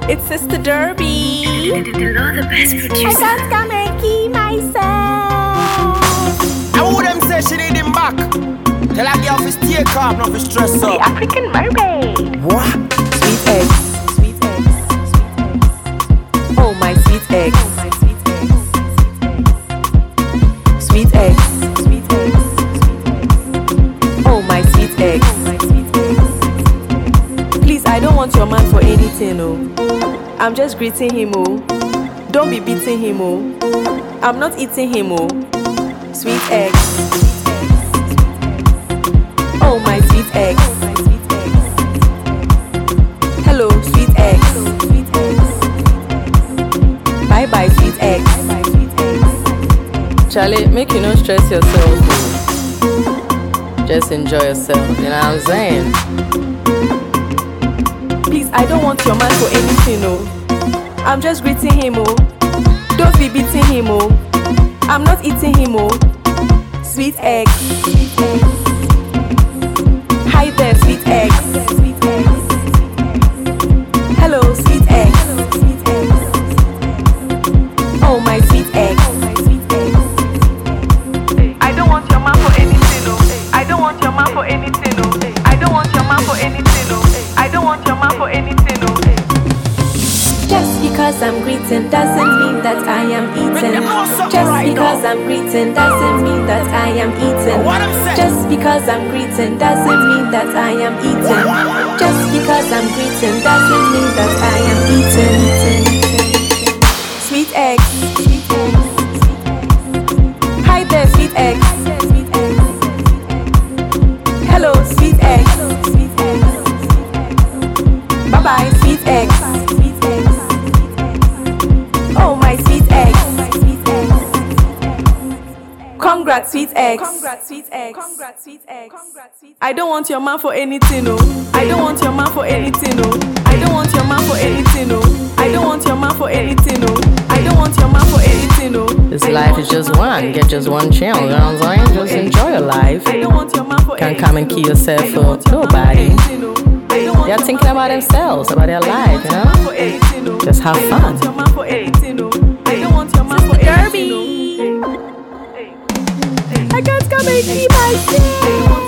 It's Sister Derby. The best producer. I can't come and keep myself. I would them say she need him back. Tell her girl to stay calm, not to stress The up. African mermaid. What? Sweet eggs, sweet eggs, sweet eggs. Oh my sweet eggs, sweet eggs, sweet eggs. Oh my sweet eggs. Please, I don't want your man for anything, oh. I'm just greeting him, oh. Don't be beating him, oh. I'm not eating him, oh. Sweet eggs. Oh my sweet eggs. Hello, sweet eggs. Bye bye, sweet eggs. Charlie, make you not stress yourself. Just enjoy yourself, you know what I'm saying? Please, I don't want your man for anything, oh. I'm just greeting him, oh. Don't be beating him, oh. I'm not eating him, oh. Sweet eggs. Hi there, sweet eggs. Hello, sweet eggs. Oh my sweet eggs. I don't want your man for anything, oh. I don't want your man for anything, oh. I don't want your man for anything, oh. I don't want your man for anything, oh. Just because I'm greeting doesn't mean that I am eating. Just because I'm greeting doesn't mean that I am eating. Just because I'm greeting doesn't mean that I am eating. Just because I'm greeting doesn't mean that I am eating. Sweet eggs. Hi there, sweet eggs. Hello, sweet eggs. Bye bye, sweet eggs. Oh my sweet eggs. Congrats, sweet eggs. I don't want your man for anything, oh. I don't want your man for anything, oh. I don't want your man for anything, oh. I don't want your man for anything, oh. I don't want your man for anything, oh. This life is just one. Get just one channel, you know what I'm saying? Just enjoy your life. I don't want your man for Can't come and kill yourself for nobody. They're thinking about themselves, about their life, you know? Just have fun. Derby. I can't come and keep myself.